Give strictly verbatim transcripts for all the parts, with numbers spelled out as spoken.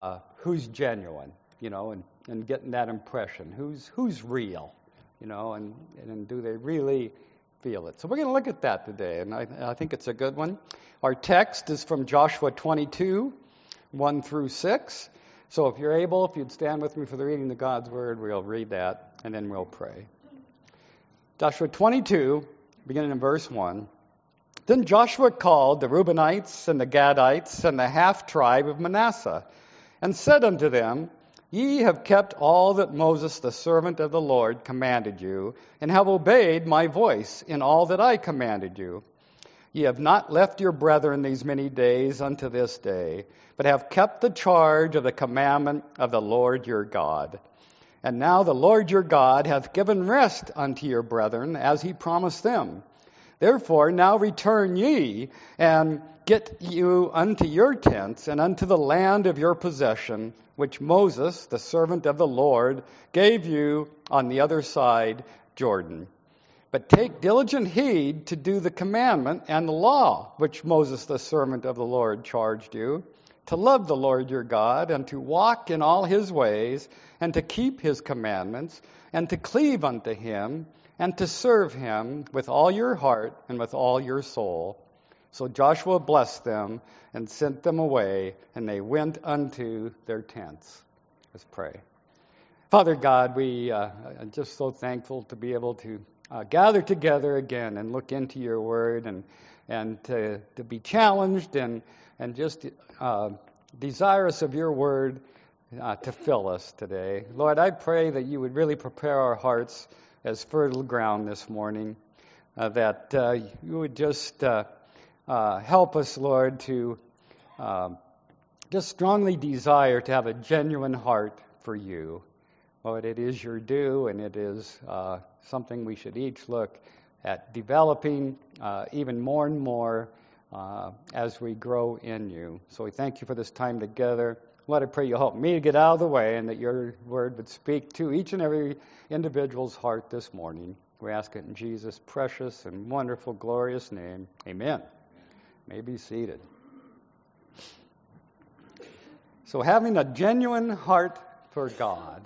uh, who's genuine, you know, and, and getting that impression. Who's who's real, you know, and, and do they really feel it? So we're going to look at that today, and I, I think it's a good one. Our text is from Joshua twenty-two, one through six. So if you're able, if you'd stand with me for the reading of God's Word, we'll read that, and then we'll pray. Joshua twenty-two, beginning in verse one. Then Joshua called the Reubenites and the Gadites and the half-tribe of Manasseh, and said unto them, Ye have kept all that Moses the servant of the Lord commanded you, and have obeyed my voice in all that I commanded you. Ye have not left your brethren these many days unto this day, but have kept the charge of the commandment of the Lord your God. And now the Lord your God hath given rest unto your brethren, as he promised them. Therefore now return ye, and get you unto your tents, and unto the land of your possession, which Moses, the servant of the Lord, gave you on the other side Jordan. But take diligent heed to do the commandment and the law, which Moses, the servant of the Lord, charged you, to love the Lord your God, and to walk in all his ways, and to keep his commandments, and to cleave unto him, and to serve him with all your heart and with all your soul. So Joshua blessed them and sent them away, and they went unto their tents. Let's pray. Father God, we uh, are just so thankful to be able to uh, gather together again and look into your word, and and to, to be challenged and, and just uh, desirous of your word uh, to fill us today. Lord, I pray that you would really prepare our hearts as fertile ground this morning, uh, that uh, you would just uh, uh, help us, Lord, to uh, just strongly desire to have a genuine heart for you. Lord, it is your due, and it is uh, something we should each look at developing uh, even more and more uh, as we grow in you. So we thank you for this time together. Lord, I pray you help me to get out of the way, and that your word would speak to each and every individual's heart this morning. We ask it in Jesus' precious and wonderful, glorious name. Amen. You may be seated. So having a genuine heart for God.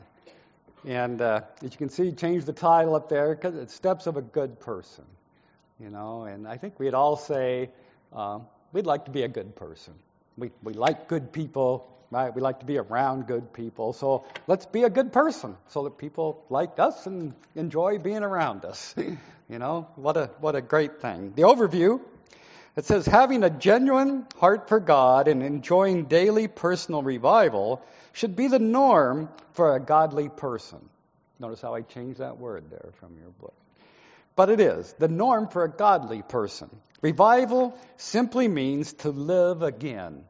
And uh, as you can see, change the title up there, because it's Steps of a Good Person. You know, and I think we'd all say uh, we'd like to be a good person. We we like good people. Right, we like to be around good people, so let's be a good person so that people like us and enjoy being around us. You know, what a what a great thing. The overview, it says, having a genuine heart for God and enjoying daily personal revival should be the norm for a godly person. Notice how I changed that word there from your book. But it is the norm for a godly person. Revival simply means to live again.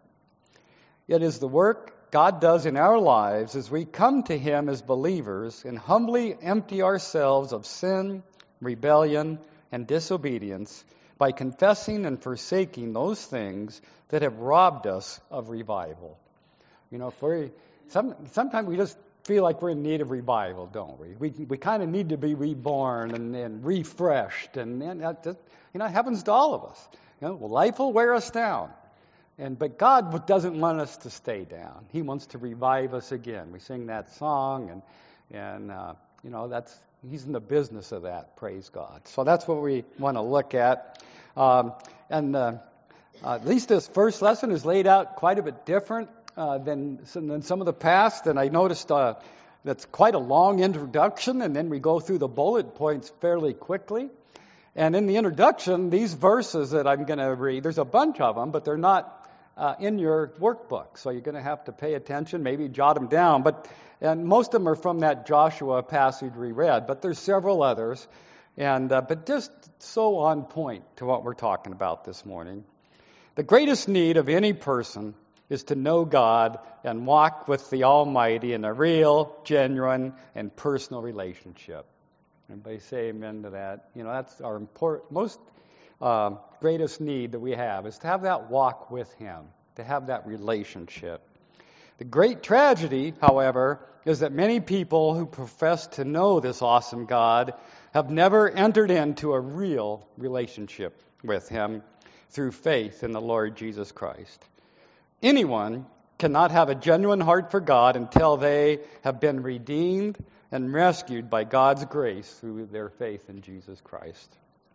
It is the work God does in our lives as we come to him as believers and humbly empty ourselves of sin, rebellion, and disobedience by confessing and forsaking those things that have robbed us of revival. You know, if we some, sometimes we just feel like we're in need of revival, don't we? We we kind of need to be reborn and, and refreshed, and, and that just, you know, it happens to all of us. You know, life will wear us down. And but God doesn't want us to stay down. He wants to revive us again. We sing that song, and and uh, you know that's He's in the business of that. Praise God. So that's what we want to look at. Um, and uh, uh, at least this first lesson is laid out quite a bit different uh, than than some of the past. And I noticed uh, that's quite a long introduction, and then we go through the bullet points fairly quickly. And in the introduction, these verses that I'm going to read, there's a bunch of them, but they're not Uh, in your workbook, so you're going to have to pay attention, maybe jot them down. But and most of them are from that Joshua passage we read, but there's several others, and uh, but just so on point to what we're talking about this morning. The greatest need of any person is to know God and walk with the Almighty in a real, genuine, and personal relationship. Everybody say amen to that. You know, that's our important, most Uh, greatest need that we have is to have that walk with him, to have that relationship. The great tragedy, however, is that many people who profess to know this awesome God have never entered into a real relationship with him through faith in the Lord Jesus Christ. Anyone cannot have a genuine heart for God until they have been redeemed and rescued by God's grace through their faith in Jesus Christ.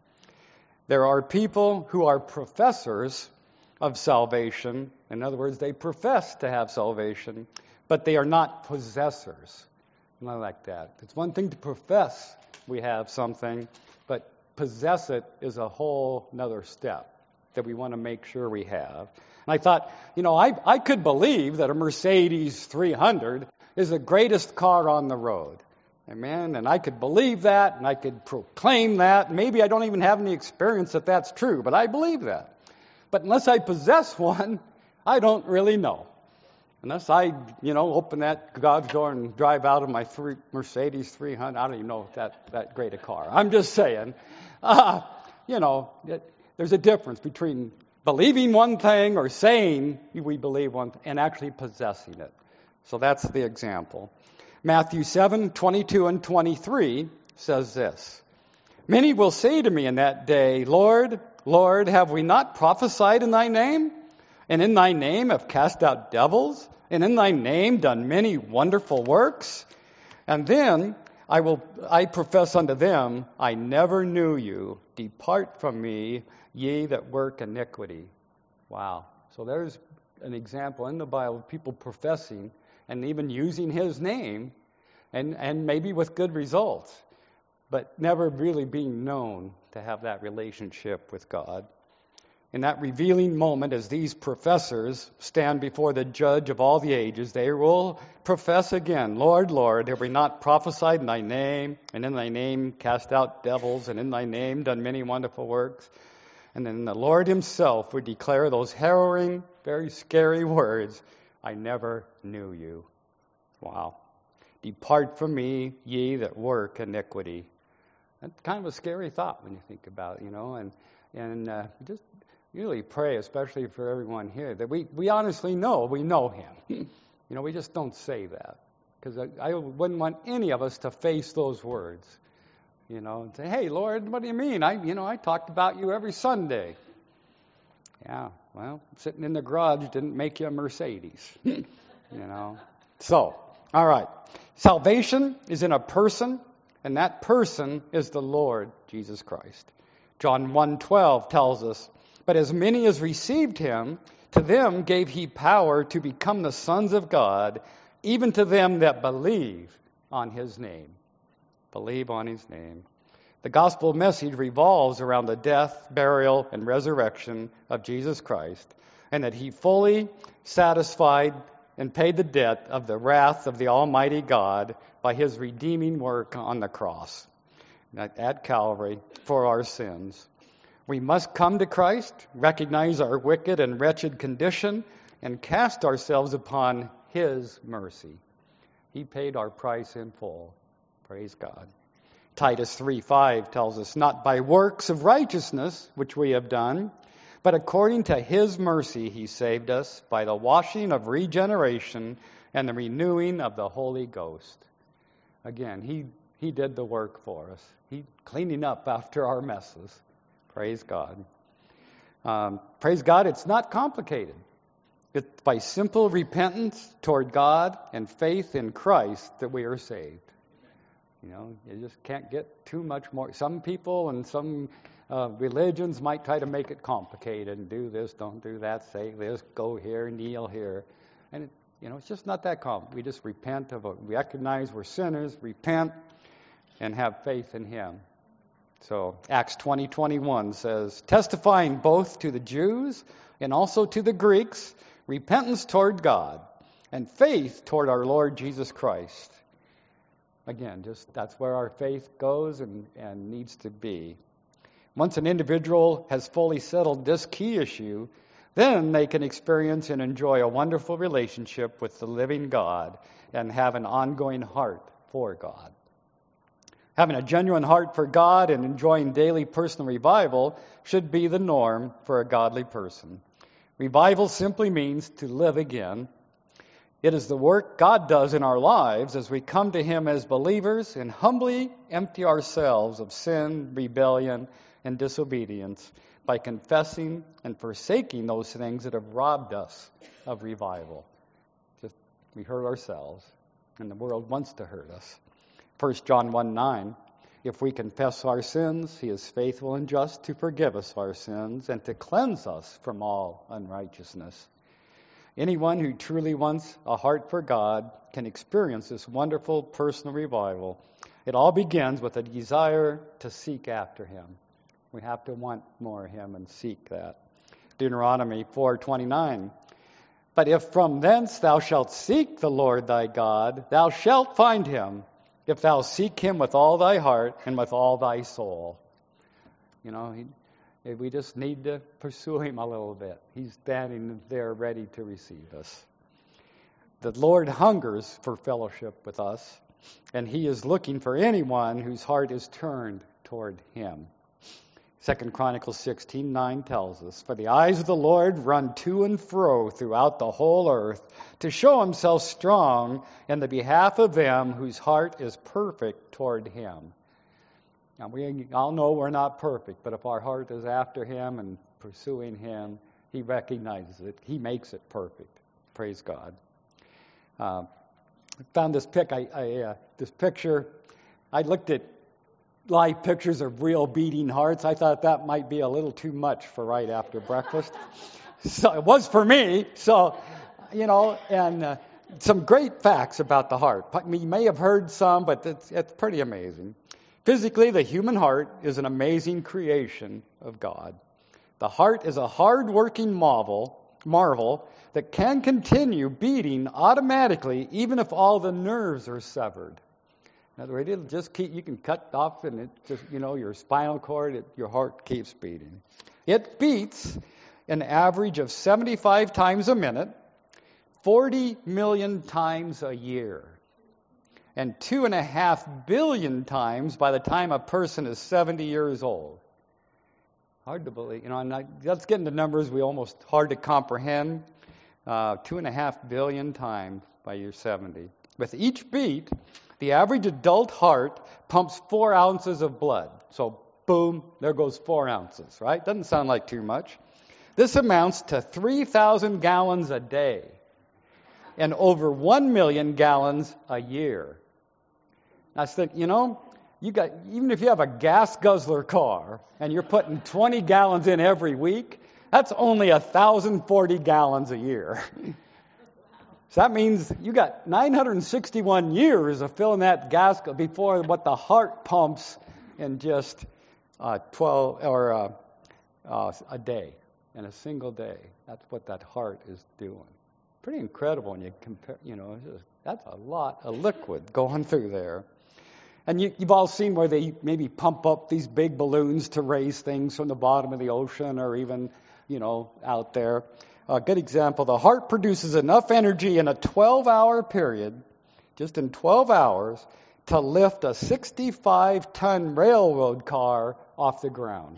There are people who are professors of salvation. In other words, they profess to have salvation, but they are not possessors. Not like that. It's one thing to profess we have something, but possess it is a whole nother step that we want to make sure we have. And I thought, you know, I, I could believe that a Mercedes three hundred is the greatest car on the road. Amen. And I could believe that, and I could proclaim that. Maybe I don't even have any experience that that's true, but I believe that. But unless I possess one, I don't really know. Unless I, you know, open that God's door and drive out of my three, Mercedes three hundred. I don't even know if that that great a car. I'm just saying, uh, you know, it, there's a difference between believing one thing or saying we believe one and actually possessing it. So that's the example. Matthew seven, twenty-two and twenty-three says this. Many will say to me in that day, Lord, Lord, have we not prophesied in thy name? And in thy name have cast out devils? And in thy name done many wonderful works? And then I will, I profess unto them, I never knew you. Depart from me, ye that work iniquity. Wow. So there's an example in the Bible of people professing and even using his name, and, and maybe with good results, but never really being known to have that relationship with God. In that revealing moment, as these professors stand before the judge of all the ages, they will profess again, Lord, Lord, have we not prophesied in thy name, and in thy name cast out devils, and in thy name done many wonderful works? And then the Lord himself would declare those harrowing, very scary words, I never knew you. Wow. Depart from me, ye that work iniquity. That's kind of a scary thought when you think about it, you know, and, and uh, just really pray, especially for everyone here, that we, we honestly know we know him. You know, we just don't say that. Because I, I wouldn't want any of us to face those words. You know, and say, hey, Lord, what do you mean? I, you know, I talked about you every Sunday. Yeah, well, sitting in the garage didn't make you a Mercedes. You know. So, all right. Salvation is in a person, and that person is the Lord Jesus Christ. John one twelve tells us, but as many as received him, to them gave he power to become the sons of God, even to them that believe on his name. Believe on his name. The gospel message revolves around the death, burial, and resurrection of Jesus Christ, and that he fully satisfied and paid the debt of the wrath of the Almighty God by his redeeming work on the cross at Calvary for our sins. We must come to Christ, recognize our wicked and wretched condition, and cast ourselves upon his mercy. He paid our price in full. Praise God. Titus three five tells us, not by works of righteousness which we have done, but according to his mercy he saved us by the washing of regeneration and the renewing of the Holy Ghost. Again, he, he did the work for us. He cleaning up after our messes. Praise God. Um, praise God, it's not complicated. It's by simple repentance toward God and faith in Christ that we are saved. You know, you just can't get too much more. Some people and some uh, religions might try to make it complicated and do this, don't do that, say this, go here, kneel here. And, it, you know, it's just not that complicated. We just repent of it. We recognize we're sinners, repent, and have faith in him. So Acts twenty twenty-one says, testifying both to the Jews and also to the Greeks, repentance toward God and faith toward our Lord Jesus Christ. Again, just that's where our faith goes and, and needs to be. Once an individual has fully settled this key issue, then they can experience and enjoy a wonderful relationship with the living God and have an ongoing heart for God. Having a genuine heart for God and enjoying daily personal revival should be the norm for a godly person. Revival simply means to live again. It is the work God does in our lives as we come to him as believers and humbly empty ourselves of sin, rebellion, and disobedience by confessing and forsaking those things that have robbed us of revival. We hurt ourselves, and the world wants to hurt us. First John one nine, if we confess our sins, he is faithful and just to forgive us our sins and to cleanse us from all unrighteousness. Anyone who truly wants a heart for God can experience this wonderful personal revival. It all begins with a desire to seek after him. We have to want more of him and seek that. Deuteronomy four twenty-nine. But if from thence thou shalt seek the Lord thy God, thou shalt find him, if thou seek him with all thy heart and with all thy soul. You know, he, we just need to pursue him a little bit. He's standing there ready to receive us. The Lord hungers for fellowship with us, and he is looking for anyone whose heart is turned toward him. Second Chronicles sixteen nine tells us, for the eyes of the Lord run to and fro throughout the whole earth to show himself strong in the behalf of them whose heart is perfect toward him. Now, we all know we're not perfect, but if our heart is after him and pursuing him, he recognizes it. He makes it perfect. Praise God. Uh, I found this pic. I, I uh, this picture. I looked at live pictures of real beating hearts. I thought that might be a little too much for right after breakfast. So it was for me. So, you know, and uh, some great facts about the heart. You may have heard some, but it's, it's pretty amazing. Physically, the human heart is an amazing creation of God. The heart is a hard-working marvel, marvel that can continue beating automatically even if all the nerves are severed. In other words, it'll just keep, you can cut off and it just, you know, your spinal cord, it, your heart keeps beating. It beats an average of seventy-five times a minute, forty million times a year, and two and a half billion times by the time a person is seventy years old. Hard to believe, you know, and I, let's get into numbers we almost hard to comprehend. Uh, two and a half billion times by year seventy. With each beat, the average adult heart pumps four ounces of blood. So, boom, there goes four ounces, right? Doesn't sound like too much. This amounts to three thousand gallons a day and over one million gallons a year. I think, you know, you got even if you have a gas guzzler car and you're putting twenty gallons in every week, that's only one thousand forty gallons a year. So that means you got nine hundred sixty-one years of filling that gas before what the heart pumps in just uh, twelve or uh, uh, a day, in a single day. That's what that heart is doing. Pretty incredible when you compare. You know, just, that's a lot of liquid going through there. And you, you've all seen where they maybe pump up these big balloons to raise things from the bottom of the ocean or even, you know, out there. A good example, the heart produces enough energy in a twelve-hour period, just in twelve hours, to lift a sixty-five ton railroad car off the ground.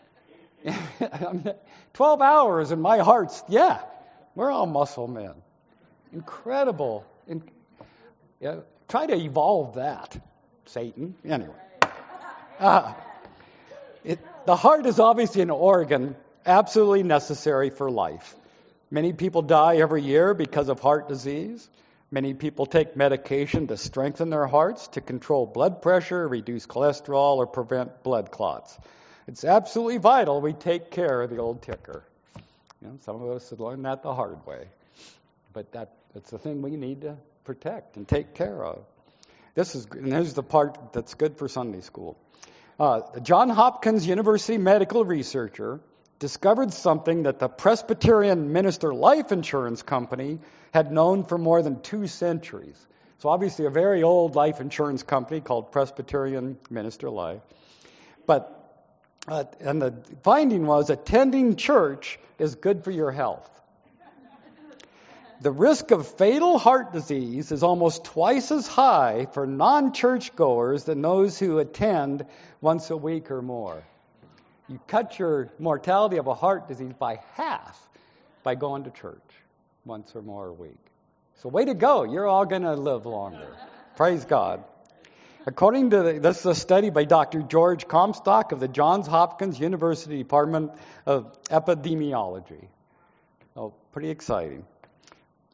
twelve hours and my heart's, yeah, we're all muscle men. Incredible. In, yeah, try to evolve that, Satan. Anyway. Uh, it, the heart is obviously an organ absolutely necessary for life. Many people die every year because of heart disease. Many people take medication to strengthen their hearts, to control blood pressure, reduce cholesterol, or prevent blood clots. It's absolutely vital we take care of the old ticker. You know, some of us have learned that the hard way. But that, that's the thing we need to protect and take care of. This is, and here's the part that's good for Sunday school. Uh, the Johns Hopkins University medical researcher discovered something that the Presbyterian Minister Life Insurance Company had known for more than two centuries. So obviously a very old life insurance company called Presbyterian Minister Life. But, uh, and the finding was attending church is good for your health. The risk of fatal heart disease is almost twice as high for non-church goers than those who attend once a week or more. You cut your mortality of a heart disease by half by going to church once or more a week. So way to go. You're all going to live longer. Praise God. According to the, this is a study by Doctor George Comstock of the Johns Hopkins University Department of Epidemiology. Oh, pretty exciting.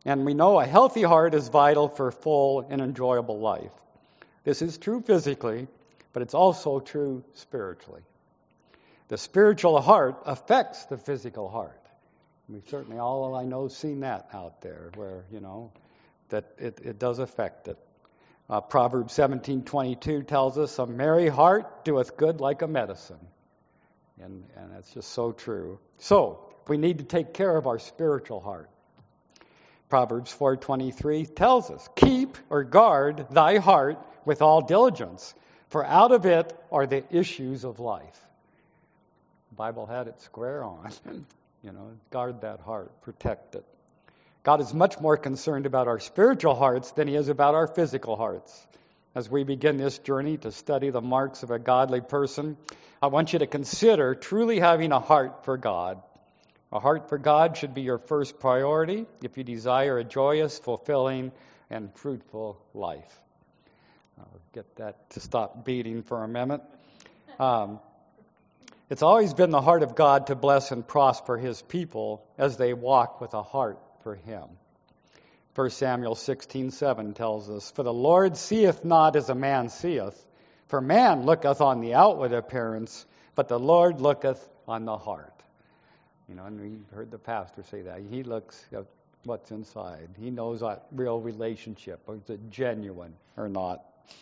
And we know a healthy heart is vital for full and enjoyable life. This is true physically, but it's also true spiritually. The spiritual heart affects the physical heart. We've certainly all, I know, seen that out there where, you know, that it, it does affect it. Uh, Proverbs seventeen twenty-two tells us, a merry heart doeth good like a medicine. And, and that's just so true. So, we need to take care of our spiritual heart. Proverbs four twenty-three tells us, keep or guard thy heart with all diligence, for out of it are the issues of life. The Bible had it square on. You know, guard that heart, protect it. God is much more concerned about our spiritual hearts than he is about our physical hearts. As we begin this journey to study the marks of a godly person, I want you to consider truly having a heart for God. A heart for God should be your first priority if you desire a joyous, fulfilling, and fruitful life. I'll get that to stop beating for a minute. Um, it's always been the heart of God to bless and prosper his people as they walk with a heart for him. First Samuel sixteen seven tells us, for the Lord seeth not as a man seeth, for man looketh on the outward appearance, but the Lord looketh on the heart. You know, and we heard the pastor say that. He looks at what's inside. He knows that real relationship, or is it genuine or not.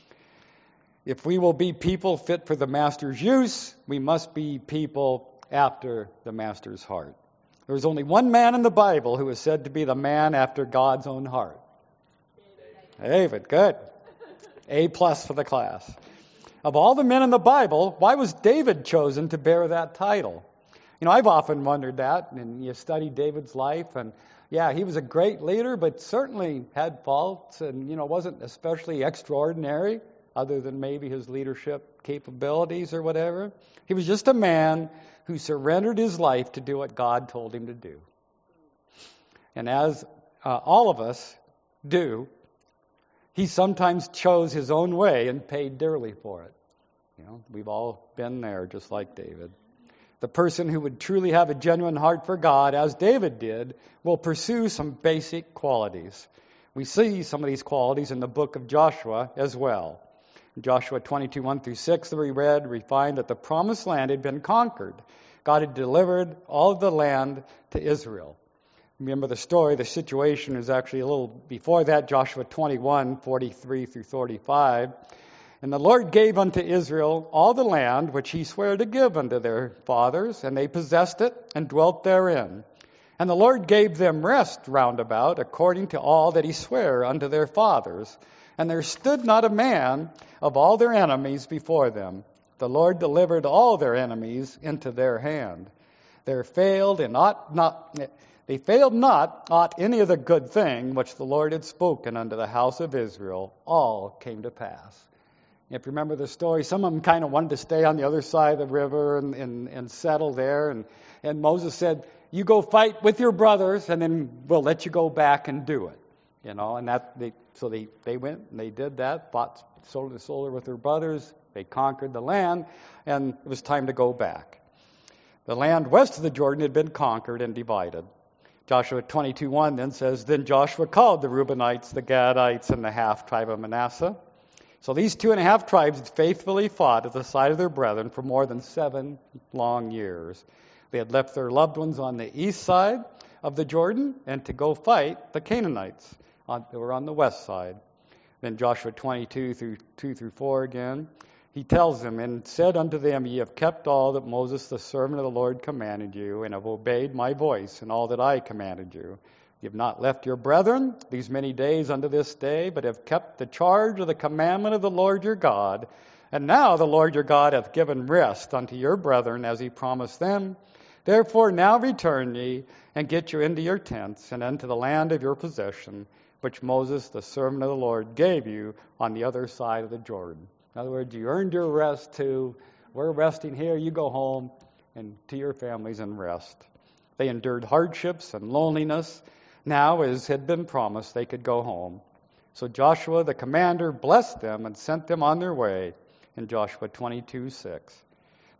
If we will be people fit for the Master's use, we must be people after the Master's heart. There was only one man in the Bible who is said to be the man after God's own heart. David, good. A plus for the class. Of all the men in the Bible, why was David chosen to bear that title? You know, I've often wondered that, and you study David's life, and yeah, he was a great leader, but certainly had faults, and, you know, wasn't especially extraordinary, other than maybe his leadership capabilities or whatever. He was just a man who surrendered his life to do what God told him to do. And as uh, all of us do, he sometimes chose his own way and paid dearly for it. You know, we've all been there, just like David. The person who would truly have a genuine heart for God, as David did, will pursue some basic qualities. We see some of these qualities in the book of Joshua as well. In Joshua twenty-two, one through six that we read, we find that the promised land had been conquered. God had delivered all of the land to Israel. Remember the story, the situation is actually a little before that, Joshua twenty-one, forty-three through forty-five. And the Lord gave unto Israel all the land which he sware to give unto their fathers, and they possessed it and dwelt therein. And the Lord gave them rest round about, according to all that he sware unto their fathers. And there stood not a man of all their enemies before them. The Lord delivered all their enemies into their hand. There failed and ought not, they failed not aught any of the good thing which the Lord had spoken unto the house of Israel. All came to pass. If you remember the story, some of them kind of wanted to stay on the other side of the river and, and, and settle there. And, and Moses said, you go fight with your brothers, and then we'll let you go back and do it. You know, and that they, so they, they went and they did that, fought shoulder to shoulder with their brothers. They conquered the land, and it was time to go back. The land west of the Jordan had been conquered and divided. Joshua twenty-two one then says, then Joshua called the Reubenites, the Gadites, and the half-tribe of Manasseh. So these two and a half tribes faithfully fought at the side of their brethren for more than seven long years. They had left their loved ones on the east side of the Jordan and to go fight the Canaanites on, that were on the west side. Then Joshua twenty-two through two through four again, he tells them, and said unto them, ye have kept all that Moses the servant of the Lord commanded you, and have obeyed my voice in all that I commanded you. You have not left your brethren these many days unto this day, but have kept the charge of the commandment of the Lord your God. And now the Lord your God hath given rest unto your brethren, as he promised them. Therefore now return ye, and get you into your tents, and into the land of your possession, which Moses the servant of the Lord gave you on the other side of the Jordan. In other words, you earned your rest too. We're resting here. You go home and to your families and rest. They endured hardships and loneliness. Now, as had been promised, they could go home. So Joshua, the commander, blessed them and sent them on their way in Joshua twenty-two six.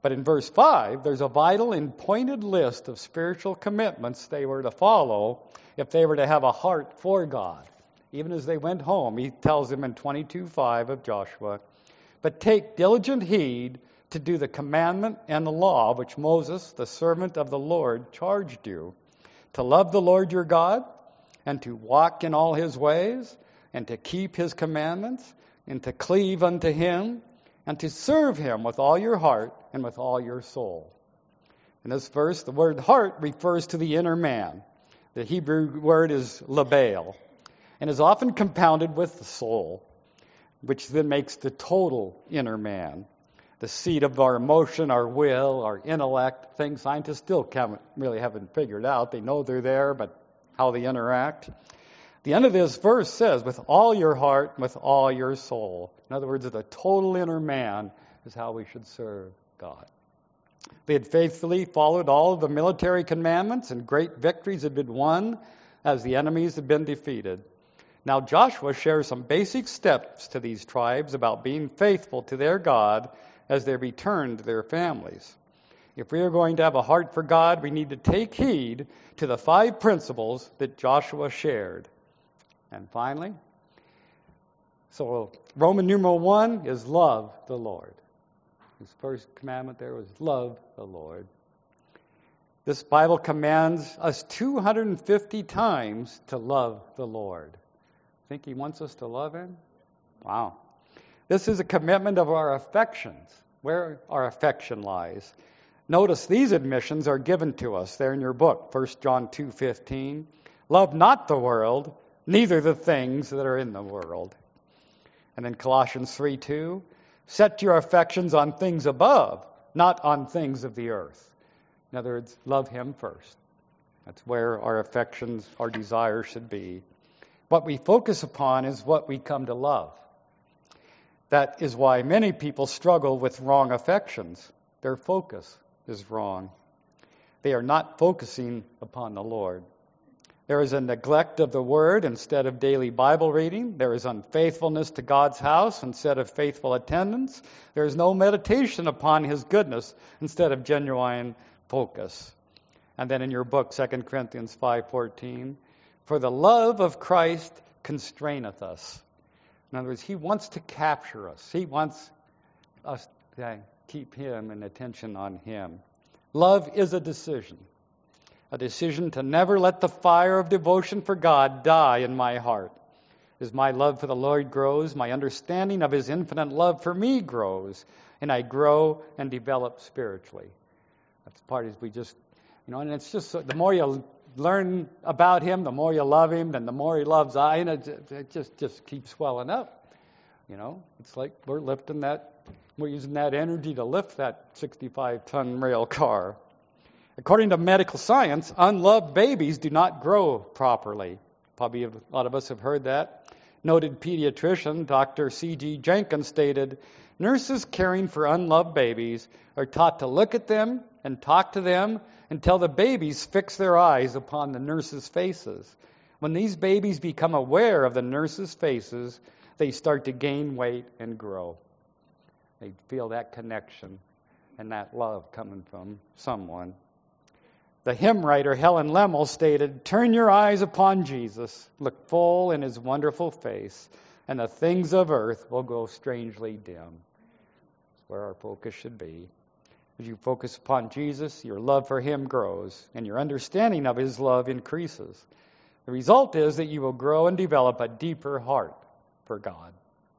But in verse five, there's a vital and pointed list of spiritual commitments they were to follow if they were to have a heart for God. Even as they went home, he tells them in twenty-two five of Joshua, "But take diligent heed to do the commandment and the law which Moses, the servant of the Lord, charged you, to love the Lord your God, and to walk in all his ways, and to keep his commandments, and to cleave unto him, and to serve him with all your heart and with all your soul." In this verse, the word heart refers to the inner man. The Hebrew word is label, and is often compounded with the soul, which then makes the total inner man, the seat of our emotion, our will, our intellect, things scientists still haven't, really haven't figured out. They know they're there, but how they interact. The end of this verse says, with all your heart, with all your soul. In other words, the total inner man is how we should serve God. They had faithfully followed all of the military commandments, and great victories had been won as the enemies had been defeated. Now Joshua shares some basic steps to these tribes about being faithful to their God as they return to their families. If we are going to have a heart for God, we need to take heed to the five principles that Joshua shared. And finally, so Roman numeral one is love the Lord. His first commandment there was love the Lord. This Bible commands us two hundred fifty times to love the Lord. Think he wants us to love him? Wow. This is a commitment of our affections, where our affection lies. Notice these admissions are given to us. They're in your book, First John two fifteen. Love not the world, neither the things that are in the world. And then Colossians three two. Set your affections on things above, not on things of the earth. In other words, love him first. That's where our affections, our desires should be. What we focus upon is what we come to love. That is why many people struggle with wrong affections. Their focus is wrong. They are not focusing upon the Lord. There is a neglect of the Word instead of daily Bible reading. There is unfaithfulness to God's house instead of faithful attendance. There is no meditation upon his goodness instead of genuine focus. And then in your book, Second Corinthians five fourteen, for the love of Christ constraineth us. In other words, he wants to capture us. He wants us to keep him and attention on him. Love is a decision. A decision to never let the fire of devotion for God die in my heart. As my love for the Lord grows, my understanding of his infinite love for me grows, and I grow and develop spiritually. That's part is we just, you know, and it's just the more you learn about him, the more you love him, then the more he loves I, and it, it just, just keeps swelling up. You know, it's like we're lifting that, we're using that energy to lift that sixty-five ton rail car. According to medical science, unloved babies do not grow properly. Probably a lot of us have heard that. Noted pediatrician Doctor C G Jenkins stated, nurses caring for unloved babies are taught to look at them and talk to them until the babies fix their eyes upon the nurses' faces. When these babies become aware of the nurses' faces, they start to gain weight and grow. They feel that connection and that love coming from someone. The hymn writer Helen Lemmel stated, turn your eyes upon Jesus, look full in his wonderful face, and the things of earth will grow strangely dim. That's where our focus should be. As you focus upon Jesus, your love for him grows, and your understanding of his love increases. The result is that you will grow and develop a deeper heart for God.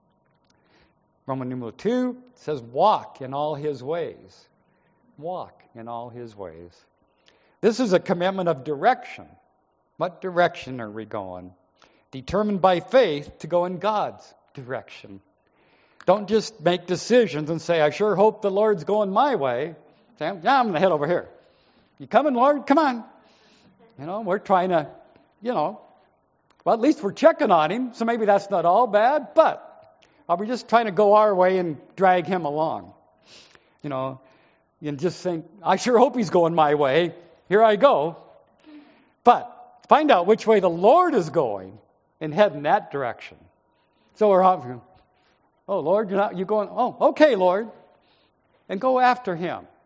Roman numeral two says, walk in all his ways. Walk in all his ways. This is a commitment of direction. What direction are we going? Determined by faith to go in God's direction. Don't just make decisions and say, I sure hope the Lord's going my way. Say, yeah, I'm going to head over here. You coming, Lord? Come on. You know, we're trying to, you know, well, at least we're checking on him, so maybe that's not all bad, but are we just trying to go our way and drag him along? You know, and just think, I sure hope he's going my way. Here I go. But find out which way the Lord is going and head in that direction. So we're off. Oh, Lord, you're not, you're going, oh, okay, Lord. And go after him.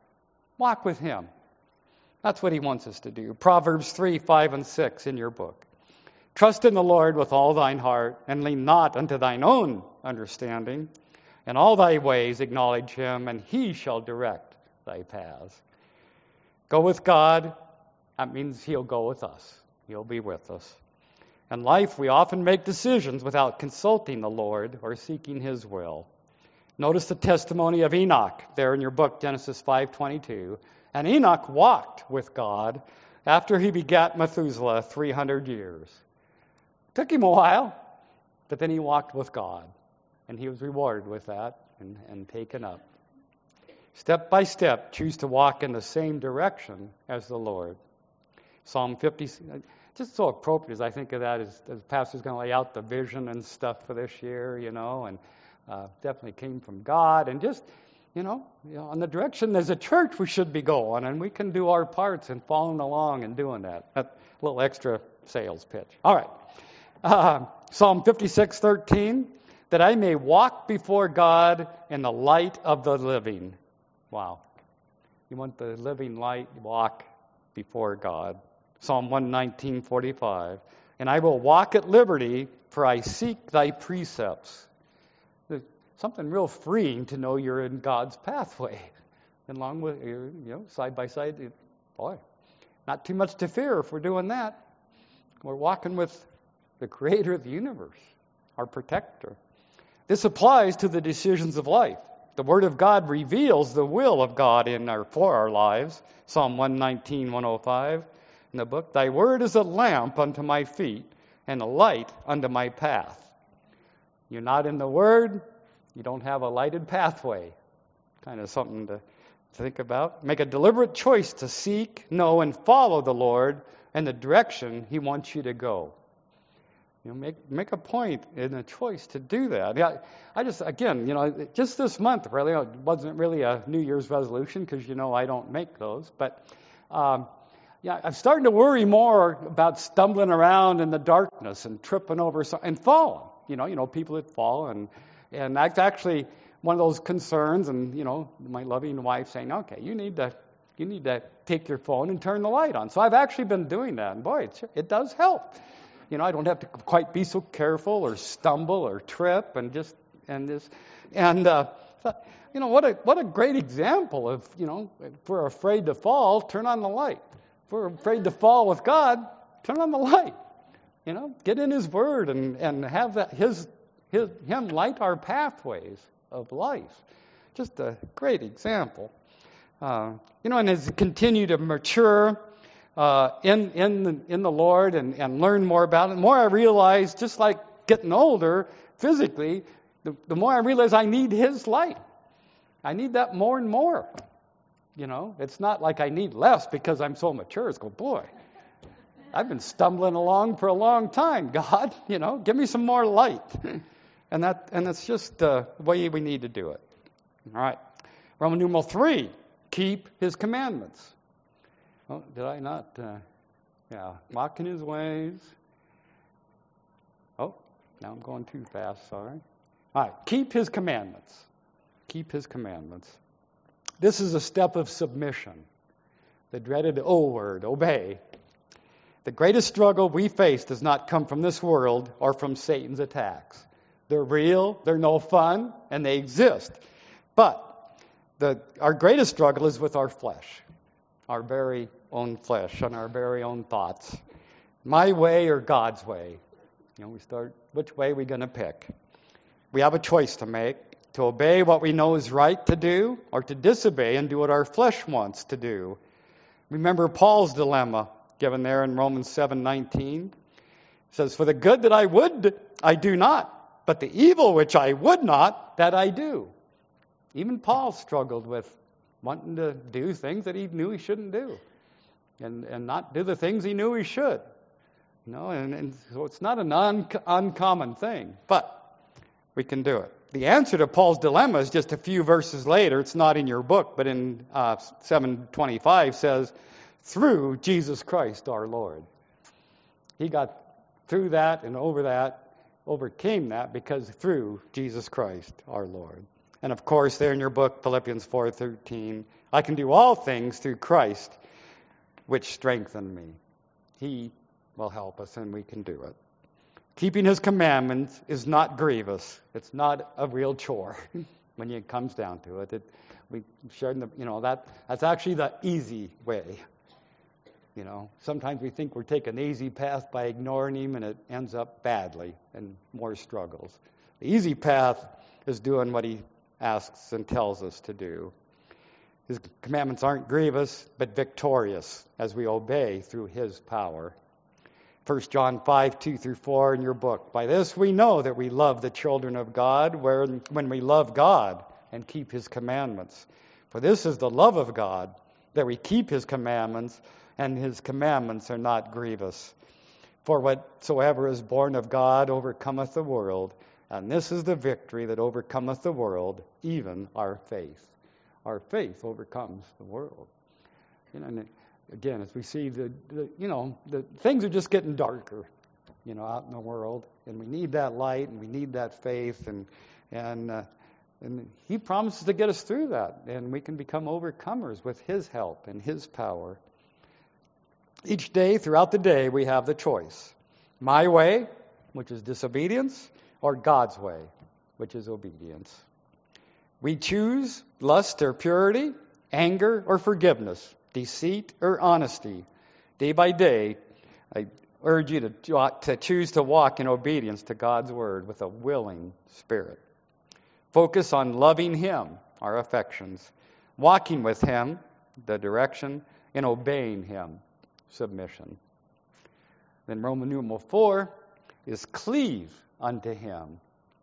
Walk with him. That's what he wants us to do. Proverbs three, five, and six in your book. Trust in the Lord with all thine heart, and lean not unto thine own understanding. In all thy ways acknowledge him, and he shall direct thy paths. Go with God. That means he'll go with us. He'll be with us. In life, we often make decisions without consulting the Lord or seeking his will. Notice the testimony of Enoch there in your book, Genesis five twenty-two. And Enoch walked with God after he begat Methuselah three hundred years. Took him a while, but then he walked with God. And he was rewarded with that and, and taken up. Step by step, choose to walk in the same direction as the Lord. Psalm fifty, just so appropriate as I think of that, as, as the pastor's going to lay out the vision and stuff for this year, you know, and uh, definitely came from God. And just, you know, you know, on the direction as a church we should be going, and we can do our parts in following along and doing that. That's a little extra sales pitch. All right. Uh, Psalm fifty-six thirteen, that I may walk before God in the light of the living. Wow. You want the living light, walk before God. Psalm one nineteen forty-five, and I will walk at liberty, for I seek thy precepts. There's something real freeing to know you're in God's pathway. And along with, you know, side by side, boy, not too much to fear if we're doing that. We're walking with the creator of the universe, our protector. This applies to the decisions of life. The Word of God reveals the will of God in our for our lives. Psalm one nineteen one oh five in the book, thy word is a lamp unto my feet and a light unto my path. You're not in the Word, you don't have a lighted pathway. Kind of something to think about. Make a deliberate choice to seek, know, and follow the Lord and the direction he wants you to go. You know, make make a point in a choice to do that. Yeah, I just, again, you know, just this month, really, it wasn't really a New Year's resolution because, you know, I don't make those. But, um, yeah, I'm starting to worry more about stumbling around in the darkness and tripping over so, and falling. You know, you know, people that fall, and and that's actually one of those concerns. And you know, my loving wife saying, "Okay, you need to you need to take your phone and turn the light on." So I've actually been doing that, and boy, it, it does help. You know, I don't have to quite be so careful or stumble or trip and just and this and uh, you know what a what a great example of, you know, if we're afraid to fall, turn on the light. If we're afraid to fall with God, turn on the light. You know, get in His Word and and have that His His Him light our pathways of life. Just a great example. Uh, you know, and as we continue to mature. Uh, in in the, in the Lord and, and learn more about it. The more I realize, just like getting older physically, the, the more I realize I need His light. I need that more and more. You know, it's not like I need less because I'm so mature. It's go, boy, I've been stumbling along for a long time. God, you know, give me some more light. and that and that's just uh, the way we need to do it. All right, Roman numeral three: keep His commandments. Oh, did I not? Uh, yeah, walk in His ways. Oh, now I'm going too fast, sorry. All right, keep His commandments. Keep His commandments. This is a step of submission. The dreaded O word, obey. The greatest struggle we face does not come from this world or from Satan's attacks. They're real, they're no fun, and they exist. But the, our greatest struggle is with our flesh. Our very own flesh and our very own thoughts. My way or God's way? You know, we start, which way are we going to pick? We have a choice to make, to obey what we know is right to do, or to disobey and do what our flesh wants to do. Remember Paul's dilemma given there in Romans seven nineteen. It says, for the good that I would, I do not, but the evil which I would not, that I do. Even Paul struggled with wanting to do things that he knew he shouldn't do, and and not do the things he knew he should. You know, and, and so it's not an un, uncommon thing, but we can do it. The answer to Paul's dilemma is just a few verses later. It's not in your book, but in uh, seven twenty-five says, through Jesus Christ our Lord. He got through that and over that, overcame that because through Jesus Christ our Lord. And of course, there in your book, Philippians four thirteen, I can do all things through Christ, which strengthen me. He will help us, and we can do it. Keeping his commandments is not grievous. It's not a real chore when it comes down to it. it we shared the, you know, that that's actually the easy way. You know, sometimes we think we're taking the easy path by ignoring him, and it ends up badly and more struggles. The easy path is doing what he asks and tells us to do. His commandments aren't grievous, but victorious as we obey through his power. First John five, two through four in your book. By this we know that we love the children of God, where, when we love God and keep his commandments. For this is the love of God, that we keep his commandments, and his commandments are not grievous. For whatsoever is born of God overcometh the world, and this is the victory that overcometh the world, even our faith. Our faith overcomes the world. You know, and again, as we see the, the, you know, the things are just getting darker, you know, out in the world, and we need that light, and we need that faith, and and uh, and he promises to get us through that, and we can become overcomers with his help and his power. Each day, throughout the day, we have the choice: my way, which is disobedience, or God's way, which is obedience. We choose lust or purity, anger or forgiveness, deceit or honesty. Day by day, I urge you to, to choose to walk in obedience to God's word with a willing spirit. Focus on loving him, our affections, walking with him, the direction, and obeying him, submission. Then Roman numeral four is cleave unto him.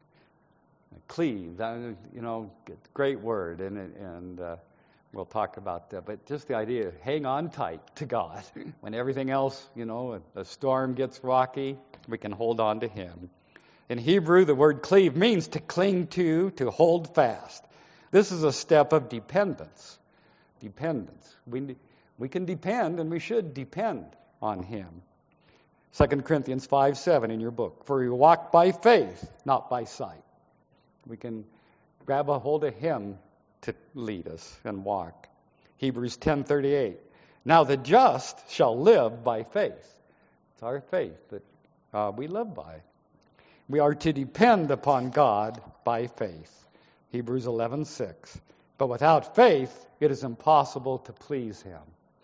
Cleave, that, you know, great word, and and uh, we'll talk about that. But just the idea of hang on tight to God. When everything else, you know, a storm gets rocky, we can hold on to him. In Hebrew, the word cleave means to cling to, to hold fast. This is a step of dependence. Dependence. We, we can depend, and we should depend on him. Second Corinthians five seven in your book. For we walk by faith, not by sight. We can grab a hold of him to lead us and walk. Hebrews ten thirty-eight. Now the just shall live by faith. It's our faith that uh, we live by. We are to depend upon God by faith. Hebrews eleven six. But without faith, it is impossible to please him.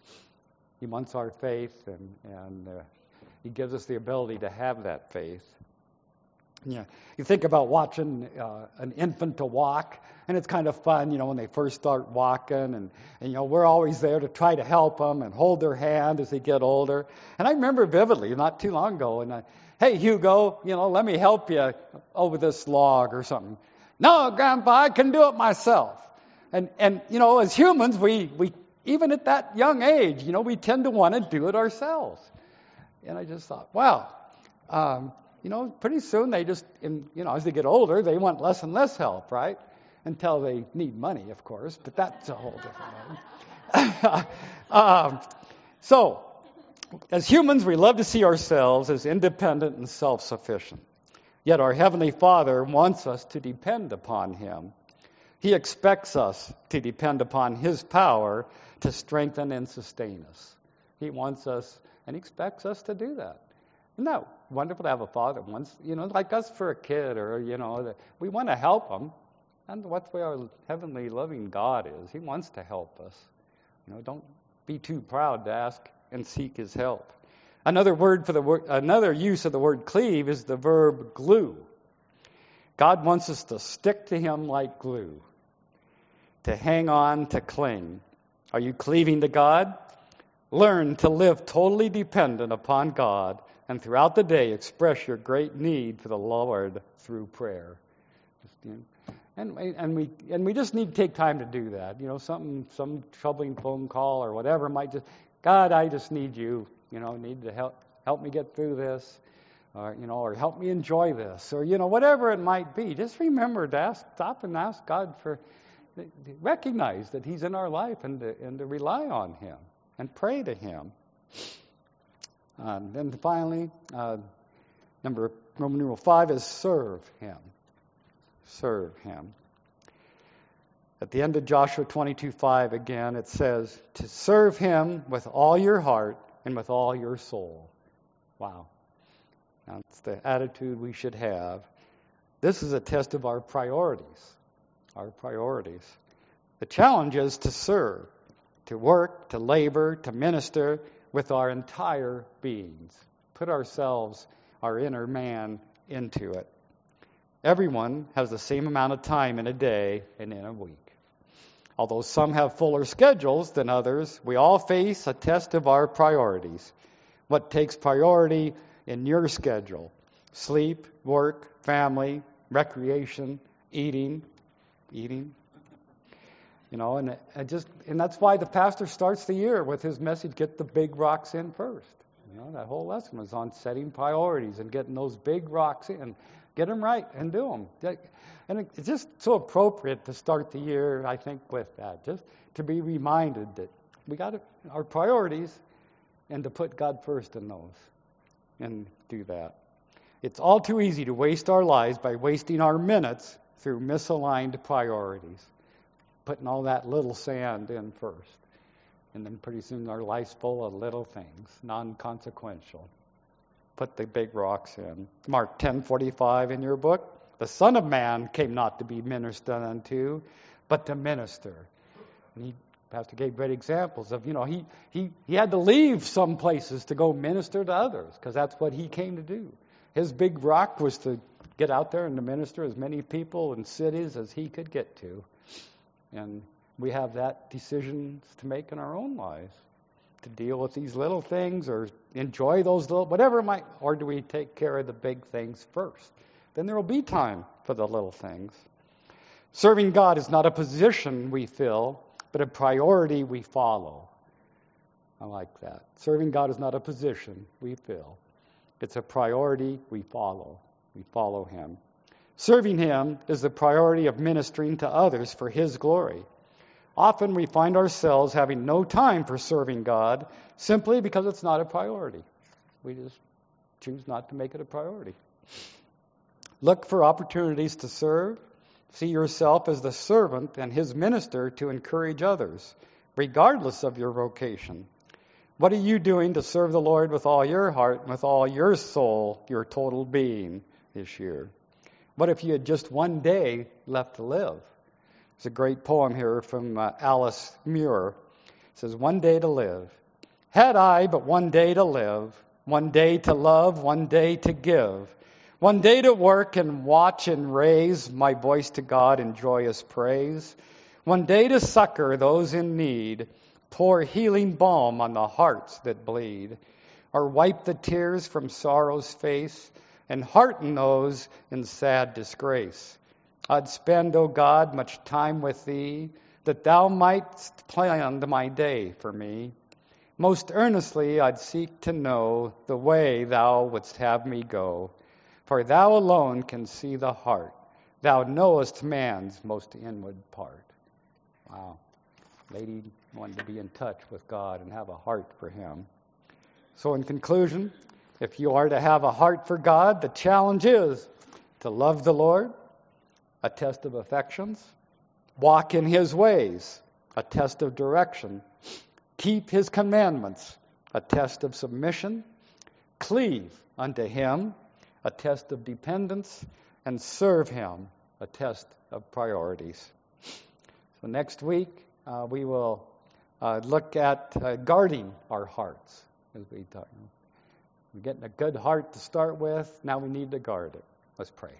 He wants our faith, and, and uh, he gives us the ability to have that faith. Yeah, you think about watching uh, an infant to walk, and it's kind of fun, you know, when they first start walking, and, and you know, we're always there to try to help them and hold their hand as they get older. And I remember vividly, not too long ago, and I, hey, Hugo, you know, let me help you over this log or something. No, Grandpa, I can do it myself. And and you know, as humans, we we even at that young age, you know, we tend to want to do it ourselves. And I just thought, wow. Um, You know, pretty soon they just, in, you know, as they get older, they want less and less help, right? Until they need money, of course, but that's a whole different matter. um, so, as humans, we love to see ourselves as independent and self-sufficient. Yet our Heavenly Father wants us to depend upon him. He expects us to depend upon his power to strengthen and sustain us. He wants us and expects us to do that. Isn't that wonderful to have a father once, you know, like us for a kid, or, you know, we want to help them. And what our heavenly loving God is, he wants to help us. You know, don't be too proud to ask and seek his help. Another word for the word, another use of the word cleave is the verb glue. God wants us to stick to him like glue, to hang on, to cling. Are you cleaving to God? Learn to live totally dependent upon God, and throughout the day express your great need for the Lord through prayer. Just, you know, and and we and we just need to take time to do that. You know, something some troubling phone call or whatever might just, God, I just need you. You know, need to help help me get through this, or you know, or help me enjoy this, or you know, whatever it might be. Just remember to ask, stop and ask God for, recognize that he's in our life, and to, and to rely on him and pray to him. And then finally, uh, number Roman numeral five is serve him. Serve him. At the end of Joshua twenty-two five, again, it says, to serve him with all your heart and with all your soul. Wow. That's the attitude we should have. This is a test of our priorities. Our priorities. The challenge is to serve, to work, to labor, to minister with our entire beings. Put ourselves, our inner man, into it. Everyone has the same amount of time in a day and in a week. Although some have fuller schedules than others, we all face a test of our priorities. What takes priority in your schedule? Sleep, work, family, recreation, eating, eating. You know, and I just and that's why the pastor starts the year with his message, get the big rocks in first. You know, that whole lesson was on setting priorities and getting those big rocks in. Get them right and do them. And it's just so appropriate to start the year, I think, with that. Just to be reminded that we got our priorities and to put God first in those and do that. It's all too easy to waste our lives by wasting our minutes through misaligned priorities. Putting all that little sand in first. And then pretty soon our life's full of little things, non-consequential. Put the big rocks in. Mark ten forty-five in your book. The Son of Man came not to be ministered unto, but to minister. And he, Pastor gave great examples of, you know, he, he, he had to leave some places to go minister to others, because that's what he came to do. His big rock was to get out there and to minister as many people and cities as he could get to. And we have that decisions to make in our own lives, to deal with these little things or enjoy those little, whatever it might, or do we take care of the big things first? Then there will be time for the little things. Serving God is not a position we fill, but a priority we follow. I like that. Serving God is not a position we fill. It's a priority we follow. We follow him. Serving him is the priority of ministering to others for his glory. Often we find ourselves having no time for serving God simply because it's not a priority. We just choose not to make it a priority. Look for opportunities to serve. See yourself as the servant and his minister to encourage others, regardless of your vocation. What are you doing to serve the Lord with all your heart and with all your soul, your total being this year? What if you had just one day left to live? There's a great poem here from uh, Alice Muir. It says, one day to live. Had I but one day to live, one day to love, one day to give, one day to work and watch and raise my voice to God in joyous praise, one day to succor those in need, pour healing balm on the hearts that bleed, or wipe the tears from sorrow's face and hearten those in sad disgrace. I'd spend, O God, much time with thee, that thou mightst plan my day for me. Most earnestly I'd seek to know the way thou wouldst have me go. For thou alone can see the heart. Thou knowest man's most inward part. Wow. Lady wanted to be in touch with God and have a heart for him. So in conclusion, if you are to have a heart for God, the challenge is to love the Lord, a test of affections, walk in his ways, a test of direction, keep his commandments, a test of submission, cleave unto him, a test of dependence, and serve him, a test of priorities. So next week, uh, we will uh, look at uh, guarding our hearts. As we talk. We're getting a good heart to start with. Now we need to guard it. Let's pray.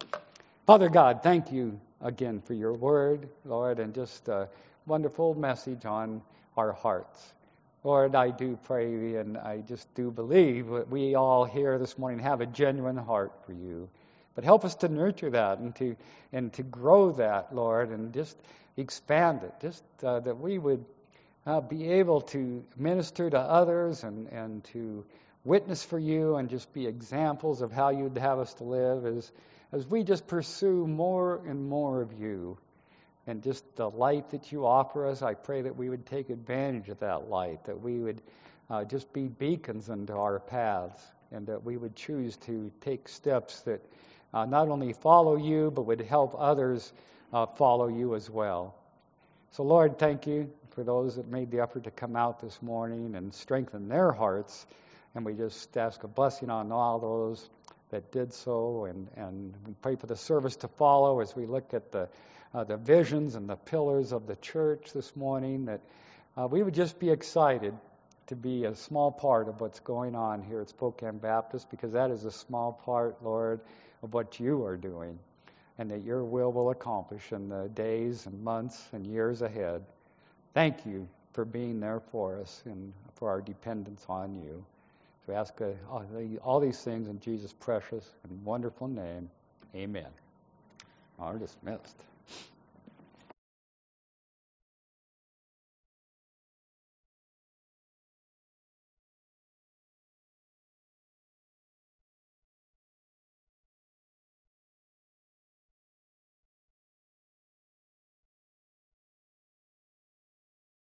Father God, thank you again for your word, Lord, and just a wonderful message on our hearts. Lord, I do pray and I just do believe that we all here this morning have a genuine heart for you. But help us to nurture that and to and to grow that, Lord, and just expand it. Just uh, that we would uh, be able to minister to others and, and to witness for you and just be examples of how you'd have us to live as as we just pursue more and more of you. And just the light that you offer us, I pray that we would take advantage of that light, that we would uh, just be beacons into our paths, and that we would choose to take steps that uh, not only follow you, but would help others uh, follow you as well. So, Lord, thank you for those that made the effort to come out this morning and strengthen their hearts. And we just ask a blessing on all those that did so. And, and we pray for the service to follow as we look at the, uh, the visions and the pillars of the church this morning, that uh, we would just be excited to be a small part of what's going on here at Spokane Baptist, because that is a small part, Lord, of what you are doing, and that your will will accomplish in the days and months and years ahead. Thank you for being there for us and for our dependence on you. So we ask uh, all these things in Jesus' precious and wonderful name. Amen. Are dismissed.